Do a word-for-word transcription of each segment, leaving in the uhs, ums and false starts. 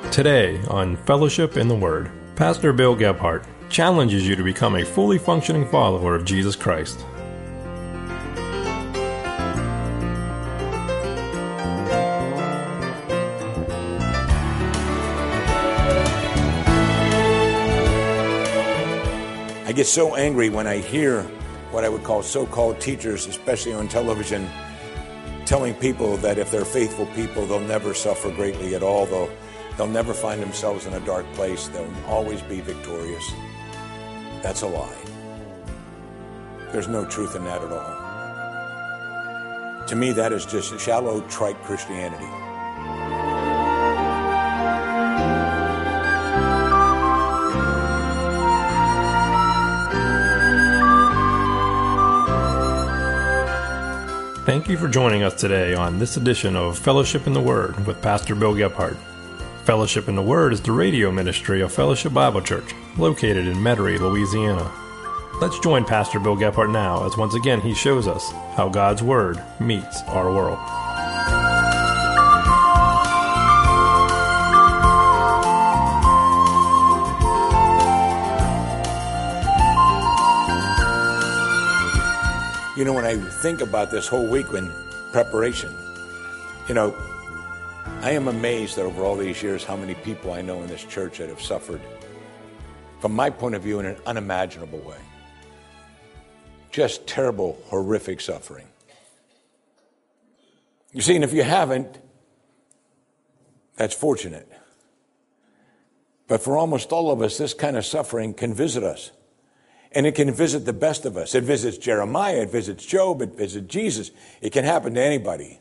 Today on Fellowship in the Word, Pastor Bill Gebhardt challenges you to become a fully functioning follower of Jesus Christ. I get so angry when I hear what I would call so-called teachers, especially on television, telling people that if they're faithful people, they'll never suffer greatly at all. They'll, they'll never find themselves in a dark place. They'll always be victorious. That's a lie. There's no truth in that at all. To me, that is just shallow, trite Christianity. Thank you for joining us today on this edition of Fellowship in the Word with Pastor Bill Gebhardt. Fellowship in the Word is the radio ministry of Fellowship Bible Church, located in Metairie, Louisiana. Let's join Pastor Bill Gebhardt now as once again he shows us how God's Word meets our world. You know, when I think about this whole week in preparation, you know, I am amazed that over all these years how many people I know in this church that have suffered, from my point of view, in an unimaginable way. Just terrible, horrific suffering. You see, and if you haven't, that's fortunate. But for almost all of us, this kind of suffering can visit us. And it can visit the best of us. It visits Jeremiah, it visits Job, it visits Jesus. It can happen to anybody.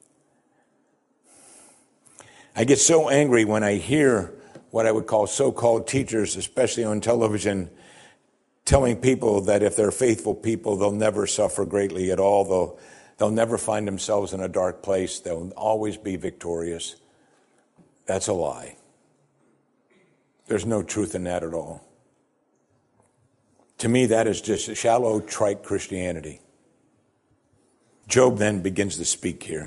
I get so angry when I hear what I would call so-called teachers, especially on television, telling people that if they're faithful people, they'll never suffer greatly at all. They'll, they'll never find themselves in a dark place. They'll always be victorious. That's a lie. There's no truth in that at all. To me, that is just shallow, trite Christianity. Job then begins to speak here.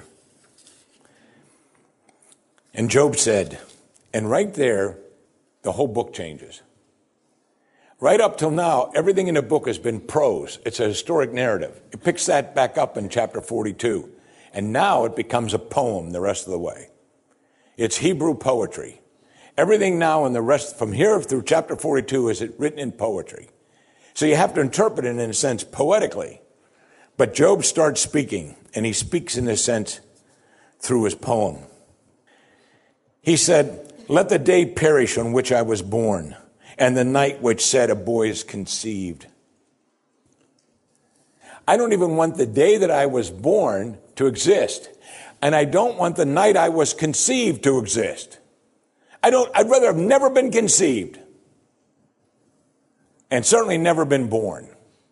And Job said, and right there, the whole book changes. Right up till now, everything in the book has been prose. It's a historic narrative. It picks that back up in chapter forty-two. And now it becomes a poem the rest of the way. It's Hebrew poetry. Everything now in the rest, from here through chapter forty-two, is written in poetry. So you have to interpret it in a sense poetically. But Job starts speaking, and he speaks in a sense through his poem. He said, "Let the day perish on which I was born, and the night which said a boy is conceived." I don't even want the day that I was born to exist. And I don't want the night I was conceived to exist. I don't, I'd rather have never been conceived. And certainly never been born.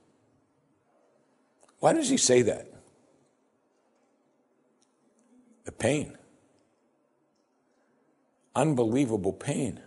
Why does he say that? The pain. Unbelievable pain.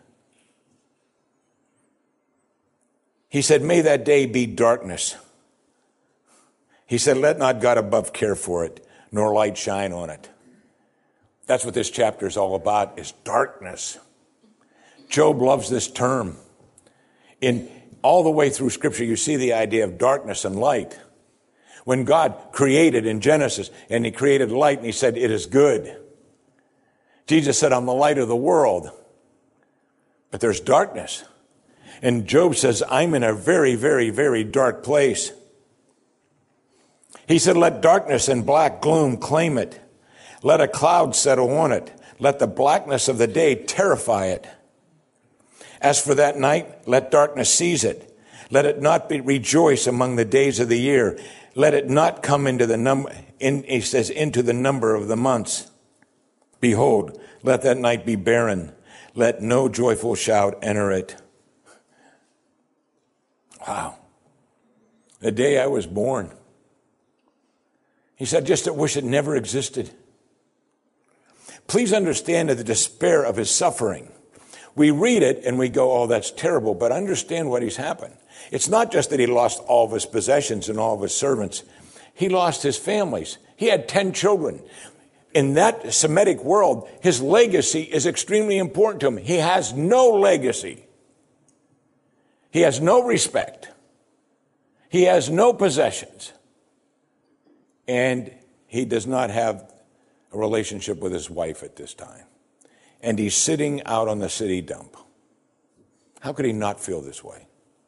He said, "May that day be darkness." He said, "Let not God above care for it, nor light shine on it." That's what this chapter is all about, is darkness. Job loves this term. In all the way through Scripture, you see the idea of darkness and light. When God created in Genesis, and he created light, and he said, "It is good." Jesus said, "I'm the light of the world." But there's darkness. And Job says, "I'm in a very, very, very dark place." He said, "Let darkness and black gloom claim it. Let a cloud settle on it. Let the blackness of the day terrify it. As for that night, let darkness seize it. Let it not be rejoice among the days of the year. Let it not come into the number, in, he says, into the number of the months. Behold, let that night be barren. Let no joyful shout enter it." Wow. The day I was born. He said, just to wish it never existed. Please understand the despair of his suffering. We read it and we go, "Oh, that's terrible," but understand what he's happened. It's not just that he lost all of his possessions and all of his servants. He lost his families. He had ten children. in that Semitic world, his legacy is extremely important to him. He has no legacy. He has no respect. He has no possessions. And he does not have a relationship with his wife at this time. And he's sitting out on the city dump. How could he not feel this way?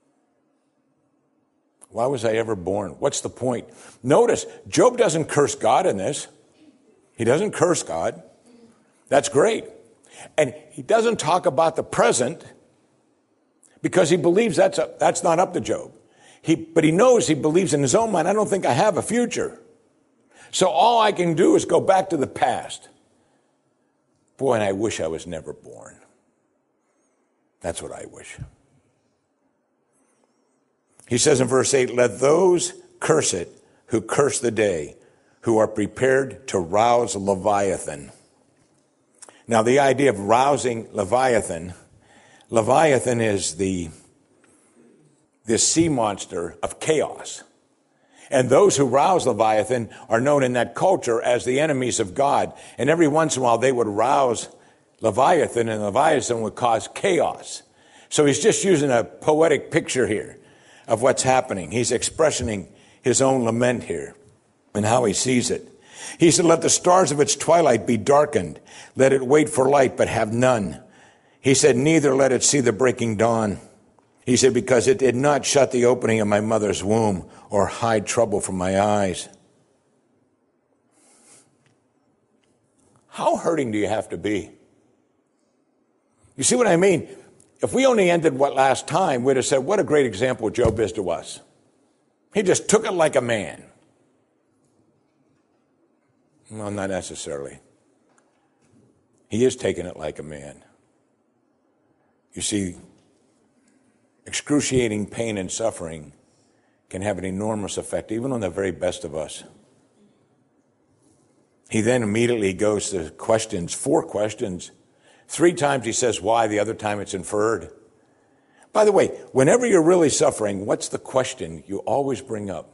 Why was I ever born? What's the point? Notice, Job doesn't curse God in this. He doesn't curse God. That's great. And he doesn't talk about the present because he believes that's, a, that's not up to Job. He, but he knows, he believes in his own mind, I don't think I have a future. So all I can do is go back to the past. Boy, and I wish I was never born. That's what I wish. He says in verse eight, let those curse it who curse the day, who are prepared to rouse Leviathan. Now, the idea of rousing Leviathan, Leviathan is the this sea monster of chaos. And those who rouse Leviathan are known in that culture as the enemies of God. And every once in a while they would rouse Leviathan, and Leviathan would cause chaos. So he's just using a poetic picture here of what's happening. He's expressing his own lament here and how he sees it. He said, let the stars of its twilight be darkened. Let it wait for light, but have none. He said, neither let it see the breaking dawn. He said, because it did not shut the opening of my mother's womb or hide trouble from my eyes. How hurting do you have to be? You see what I mean? If we only ended what last time, we'd have said, what a great example Job is to us. He just took it like a man. Well, not necessarily. He is taking it like a man. You see, excruciating pain and suffering can have an enormous effect, even on the very best of us. He then immediately goes to questions, four questions. Three times he says why, the other time it's inferred. By the way, whenever you're really suffering, what's the question you always bring up?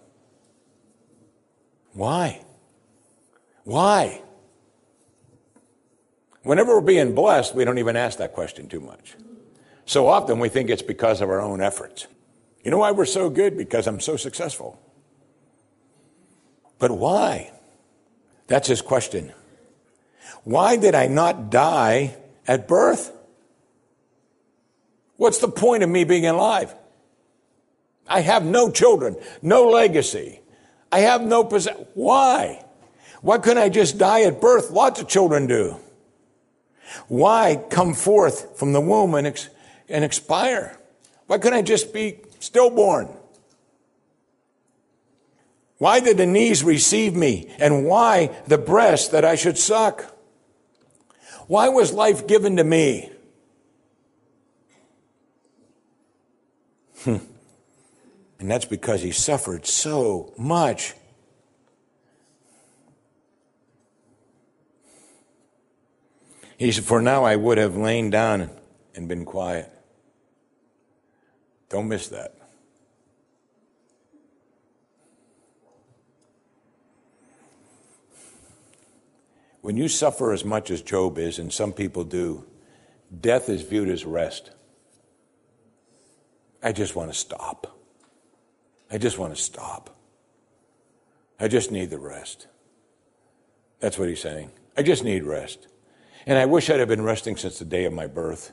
Why? Why? Whenever we're being blessed, we don't even ask that question too much. So often we think it's because of our own efforts. You know why we're so good? Because I'm so successful. But why? That's his question. Why did I not die at birth? What's the point of me being alive? I have no children, no legacy. I have no possession. Why? Why couldn't I just die at birth? Lots of children do. Why come forth from the womb and, ex- and expire? Why couldn't I just be stillborn? Why did the knees receive me? And why the breast that I should suck? Why was life given to me? Hmm. And that's because he suffered so much. He said, for now I would have lain down and been quiet. Don't miss that. When you suffer as much as Job is, and some people do, death is viewed as rest. I just want to stop. I just want to stop. I just need the rest. That's what he's saying. I just need rest. And I wish I'd have been resting since the day of my birth.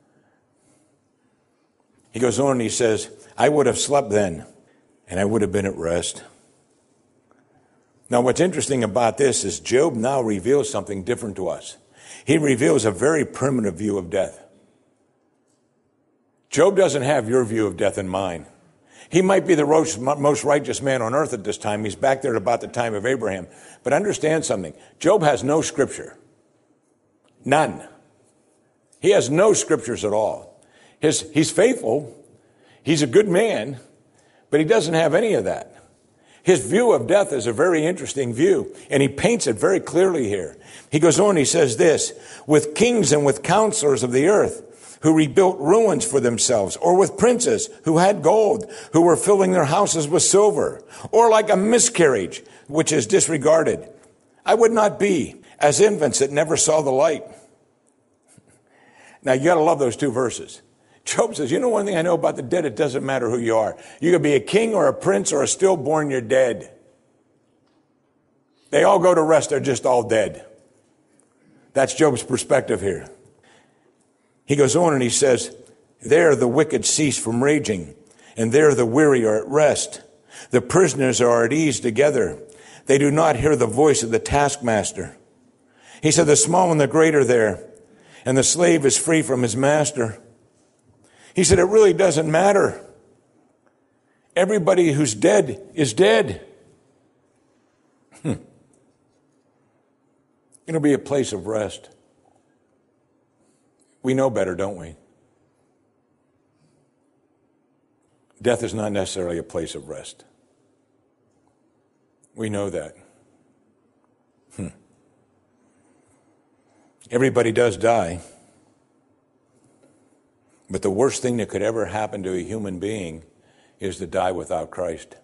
He goes on and he says, I would have slept then, and I would have been at rest. Now, what's interesting about this is Job now reveals something different to us. He reveals a very primitive view of death. Job doesn't have your view of death in mind. He might be the most righteous man on earth at this time. He's back there at about the time of Abraham. But understand something. Job has no scripture. None. He has no scriptures at all. His, he's faithful. He's a good man. But he doesn't have any of that. His view of death is a very interesting view, and he paints it very clearly here. He goes on, he says this, with kings and with counselors of the earth who rebuilt ruins for themselves, or with princes who had gold, who were filling their houses with silver, or like a miscarriage which is disregarded. I would not be, as infants that never saw the light. Now, you got to love those two verses. Job says, you know one thing I know about the dead, it doesn't matter who you are. You could be a king or a prince or a stillborn, you're dead. They all go to rest, they're just all dead. That's Job's perspective here. He goes on and he says, there the wicked cease from raging, and there the weary are at rest. The prisoners are at ease together. They do not hear the voice of the taskmaster. He said, the small and the great are there, and the slave is free from his master. He said, it really doesn't matter. Everybody who's dead is dead. Hmm. It'll be a place of rest. We know better, don't we? Death is not necessarily a place of rest. We know that. Hmm. Everybody does die. But the worst thing that could ever happen to a human being is to die without Christ.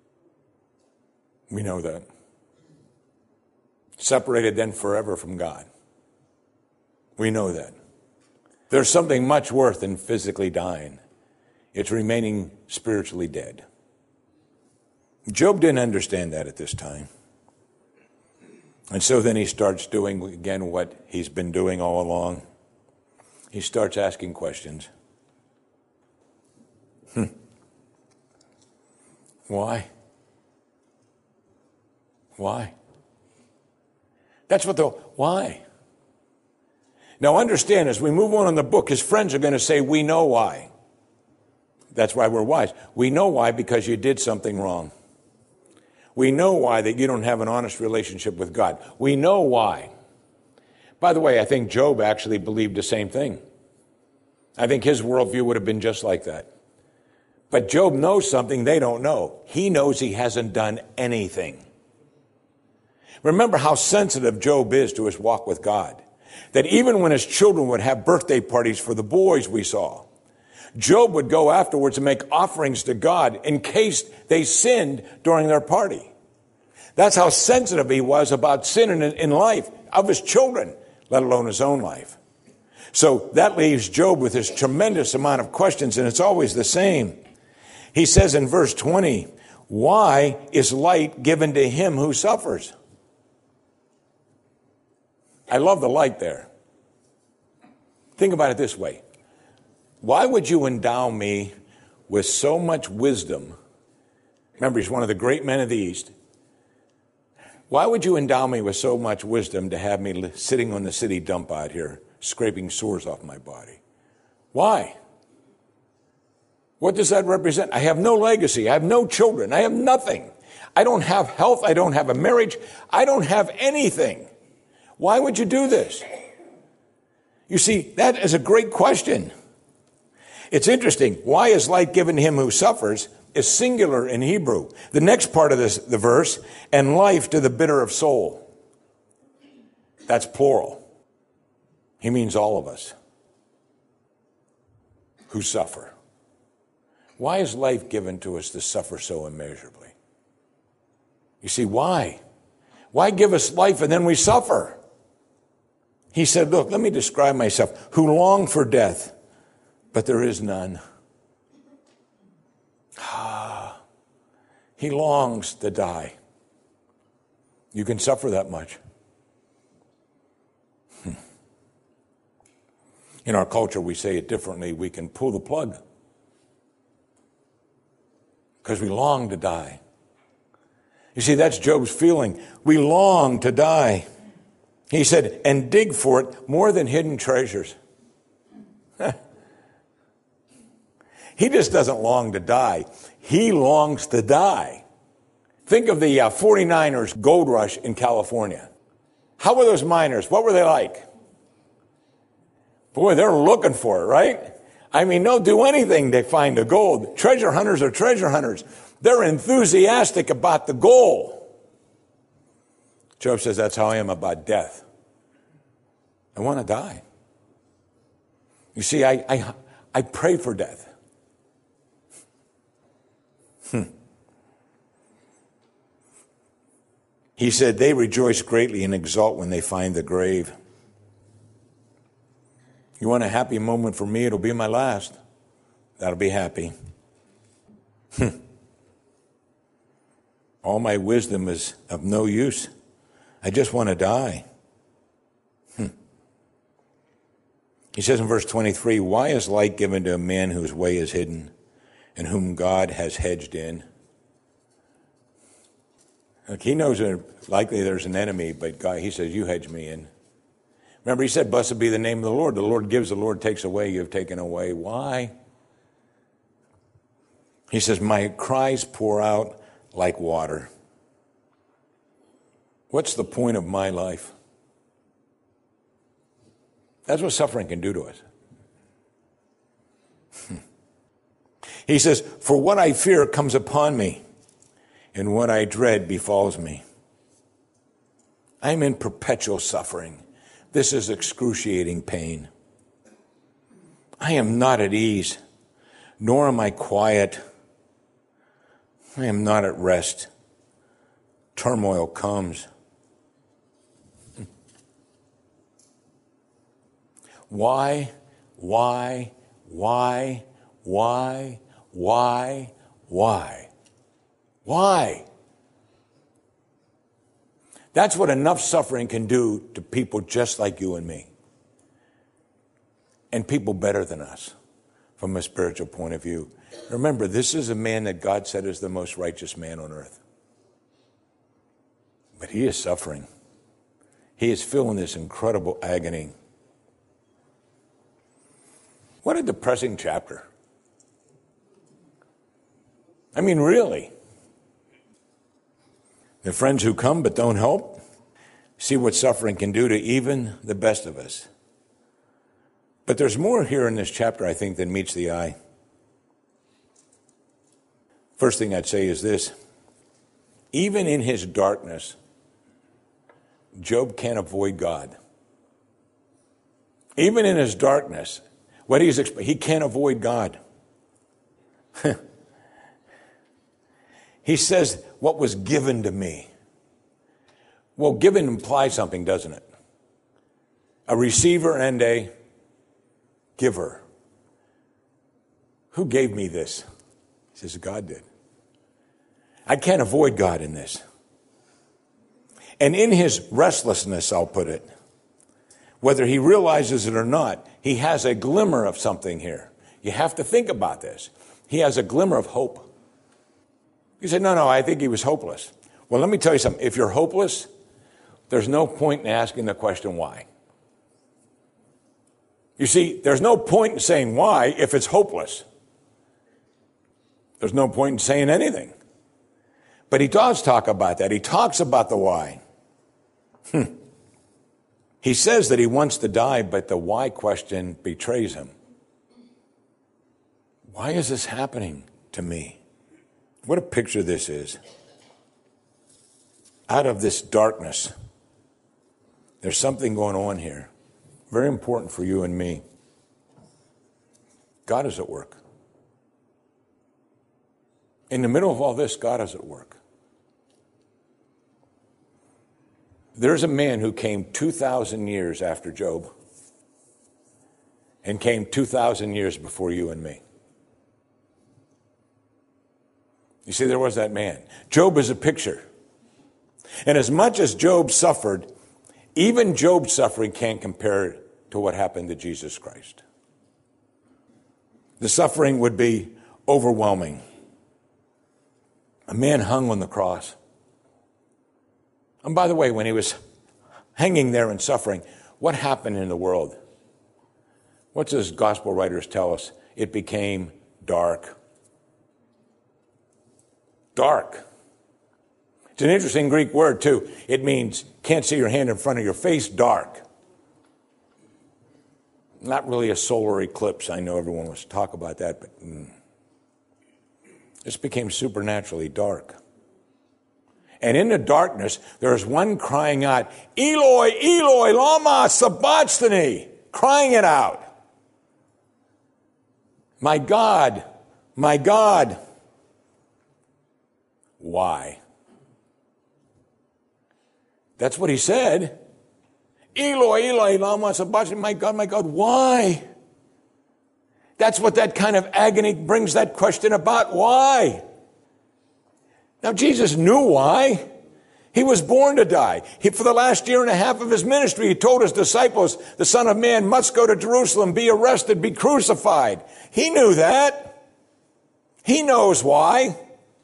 We know that. Separated then forever from God. We know that. There's something much worse than physically dying. It's remaining spiritually dead. Job didn't understand that at this time. And so then he starts doing again what he's been doing all along. He starts asking questions. Hmm. Why? Why? That's what the, why? Now understand, as we move on in the book, his friends are going to say, we know why. That's why we're wise. We know why because you did something wrong. We know why that you don't have an honest relationship with God. We know why. By the way, I think Job actually believed the same thing. I think his worldview would have been just like that. But Job knows something they don't know. He knows he hasn't done anything. Remember how sensitive Job is to his walk with God. That even when his children would have birthday parties for the boys we saw, Job would go afterwards and make offerings to God in case they sinned during their party. That's how sensitive he was about sin in, in life of his children, let alone his own life. So that leaves Job with this tremendous amount of questions, and it's always the same. He says in verse twenty, why is light given to him who suffers? I love the light there. Think about it this way. Why would you endow me with so much wisdom? Remember, he's one of the great men of the East. Why would you endow me with so much wisdom to have me sitting on the city dump out here, scraping sores off my body? Why? What does that represent? I have no legacy. I have no children. I have nothing. I don't have health. I don't have a marriage. I don't have anything. Why would you do this? You see, that is a great question. It's interesting. Why is light given to him who suffers is singular in Hebrew. The next part of this, the verse, and life to the bitter of soul. That's plural. He means all of us who suffer. Why is life given to us to suffer so immeasurably? You see, why? Why give us life and then we suffer? He said, look, let me describe myself, who long for death, but there is none. Ah, he longs to die. You can suffer that much. Hmm. In our culture, we say it differently. We can pull the plug because we long to die. You see, that's Job's feeling. We long to die. He said, and dig for it more than hidden treasures. He just doesn't long to die. He longs to die. Think of the uh, forty-niners gold rush in California. How were those miners? What were they like? Boy, they're looking for it, right? I mean, they'll do anything to find the gold. Treasure hunters are treasure hunters. They're enthusiastic about the goal. Job says, that's how I am about death. I want to die. You see, I, I, I pray for death. Hmm. He said, they rejoice greatly and exult when they find the grave. You want a happy moment for me? It'll be my last. That'll be happy. All my wisdom is of no use. I just want to die. He says in verse twenty-three, why is light given to a man whose way is hidden and whom God has hedged in? Look, he knows that likely there's an enemy, but God, he says, you hedge me in. Remember, he said, blessed be the name of the Lord. The Lord gives, the Lord takes away. You have taken away. Why? He says, my cries pour out like water. What's the point of my life? That's what suffering can do to us. He says, for what I fear comes upon me, and what I dread befalls me. I'm in perpetual suffering. This is excruciating pain. I am not at ease, nor am I quiet. I am not at rest. Turmoil comes. Why, why, why, why, why, why? Why? That's what enough suffering can do to people just like you and me. And people better than us from a spiritual point of view. Remember, this is a man that God said is the most righteous man on earth. But he is suffering. He is feeling this incredible agony. What a depressing chapter. I mean, really. The friends who come but don't help, see what suffering can do to even the best of us. But there's more here in this chapter, I think, than meets the eye. First thing I'd say is this. Even in his darkness, Job can't avoid God. Even in his darkness, what he's he can't avoid God. He says, what was given to me. Well, given implies something, doesn't it? A receiver and a giver. Who gave me this? He says, God did. I can't avoid God in this. And in his restlessness, I'll put it, whether he realizes it or not, he has a glimmer of something here. You have to think about this. He has a glimmer of hope. You say, no, no, I think he was hopeless. Well, let me tell you something. If you're hopeless, there's no point in asking the question why. You see, there's no point in saying why if it's hopeless. There's no point in saying anything. But he does talk about that. He talks about the why. Hmm. He says that he wants to die, but the why question betrays him. Why is this happening to me? What a picture this is. Out of this darkness, there's something going on here. Very important for you and me. God is at work. In the middle of all this, God is at work. There's a man who came two thousand years after Job and came two thousand years before you and me. You see, there was that man. Job is a picture. And as much as Job suffered, even Job's suffering can't compare to what happened to Jesus Christ. The suffering would be overwhelming. A man hung on the cross. And by the way, when he was hanging there and suffering, what happened in the world? What does gospel writers tell us? It became dark. Dark. It's an interesting Greek word, too. It means can't see your hand in front of your face, dark. Not really a solar eclipse. I know everyone wants to talk about that, but mm, this became supernaturally dark. And in the darkness, there's one crying out, Eloi, Eloi, lama sabachthani, crying it out. My God, my God. Why? That's what he said. Eloi, Eloi, lama sabachthani, my God, my God, why? That's what that kind of agony brings that question about. Why? Now, Jesus knew why. He was born to die. He, for the last year and a half of his ministry, he told his disciples, the Son of Man must go to Jerusalem, be arrested, be crucified. He knew that. He knows why.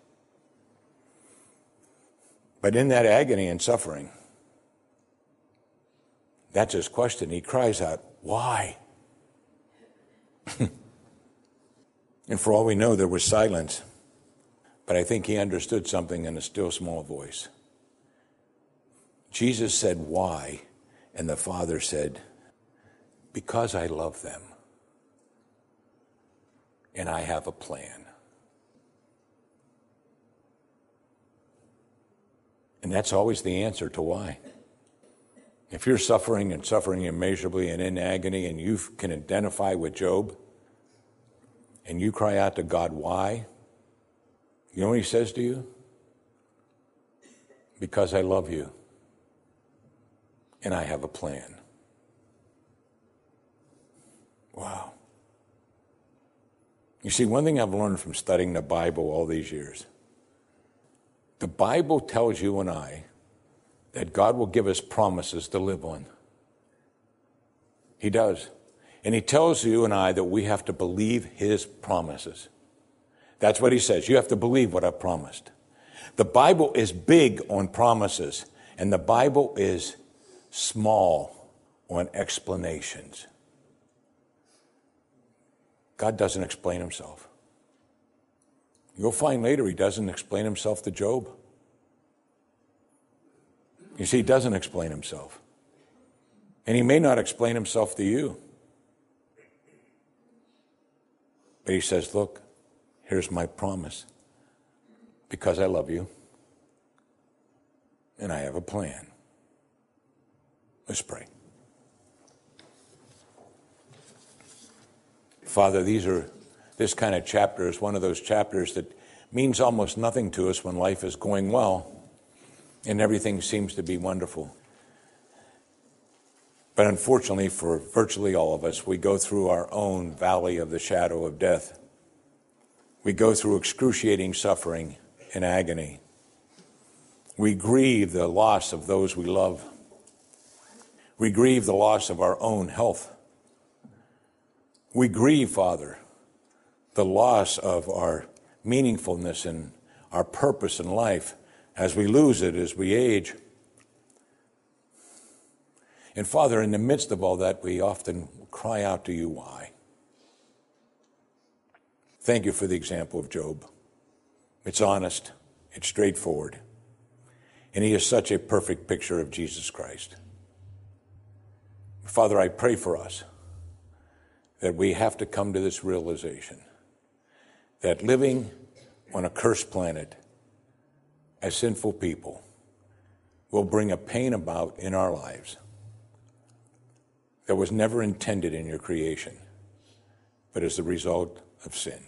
But in that agony and suffering, that's his question. He cries out, why? And for all we know, there was silence. But I think he understood something in a still small voice. Jesus said, why? And the Father said, because I love them. And I have a plan. And that's always the answer to why. If you're suffering and suffering immeasurably and in agony and you can identify with Job and you cry out to God, why? You know what he says to you? Because I love you and I have a plan. Wow. You see, one thing I've learned from studying the Bible all these years, the Bible tells you and I that God will give us promises to live on. He does. And he tells you and I that we have to believe his promises. That's what he says. You have to believe what I've promised. The Bible is big on promises, and the Bible is small on explanations. God doesn't explain himself. You'll find later he doesn't explain himself to Job. You see, he doesn't explain himself. And he may not explain himself to you. But he says, look, here's my promise. Because I love you. And I have a plan. Let's pray. Father, these are, this kind of chapter is one of those chapters that means almost nothing to us when life is going well and everything seems to be wonderful. But unfortunately for virtually all of us, we go through our own valley of the shadow of death. We go through excruciating suffering and agony. We grieve the loss of those we love. We grieve the loss of our own health. We grieve, Father, the loss of our meaningfulness and our purpose in life as we lose it as we age. And Father, in the midst of all that, we often cry out to you, why? Thank you for the example of Job. It's honest, it's straightforward, and he is such a perfect picture of Jesus Christ. Father, I pray for us that we have to come to this realization that living on a cursed planet as sinful people will bring a pain about in our lives that was never intended in your creation, but as the result of sin.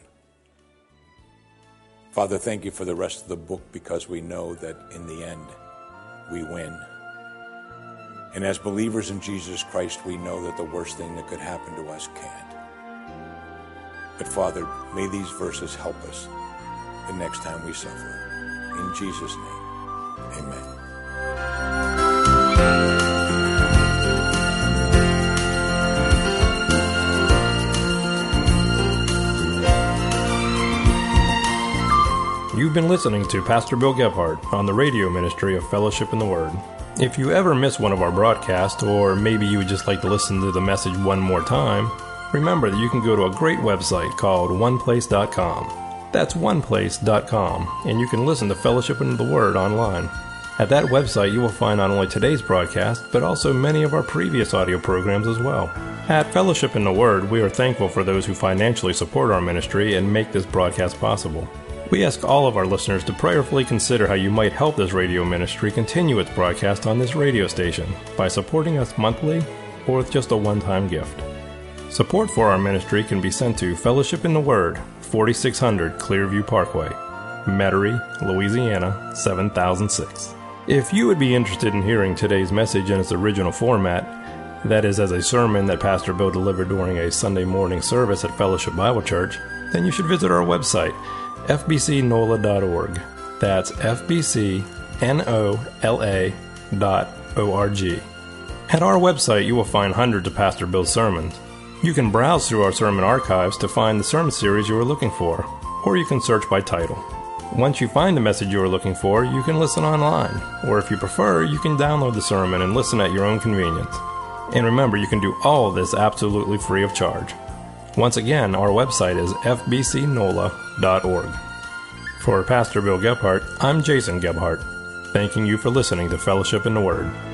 Father, thank you for the rest of the book, because we know that in the end we win. And as believers in Jesus Christ, we know that the worst thing that could happen to us can't. But Father, may these verses help us the next time we suffer. In Jesus' name, amen. You've been listening to Pastor Bill Gebhardt on the radio ministry of Fellowship in the Word. If you ever miss one of our broadcasts, or maybe you would just like to listen to the message one more time, remember that you can go to a great website called one place dot com. That's one place dot com, and you can listen to Fellowship in the Word online. At that website, you will find not only today's broadcast, but also many of our previous audio programs as well. At Fellowship in the Word, we are thankful for those who financially support our ministry and make this broadcast possible. We ask all of our listeners to prayerfully consider how you might help this radio ministry continue its broadcast on this radio station by supporting us monthly or with just a one-time gift. Support for our ministry can be sent to Fellowship in the Word, forty-six hundred Clearview Parkway, Metairie, Louisiana, seven thousand six. If you would be interested in hearing today's message in its original format, that is as a sermon that Pastor Bill delivered during a Sunday morning service at Fellowship Bible Church, then you should visit our website, f b c nola dot org. That's f b c nola dot org. At our website, you will find hundreds of Pastor Bill's sermons. You can browse through our sermon archives to find the sermon series you are looking for, or you can search by title. Once you find the message you are looking for, you can listen online, or if you prefer, you can download the sermon and listen at your own convenience. And remember, you can do all of this absolutely free of charge. Once again, our website is f b c nola dot org. For Pastor Bill Gebhardt, I'm Jason Gebhardt, thanking you for listening to Fellowship in the Word.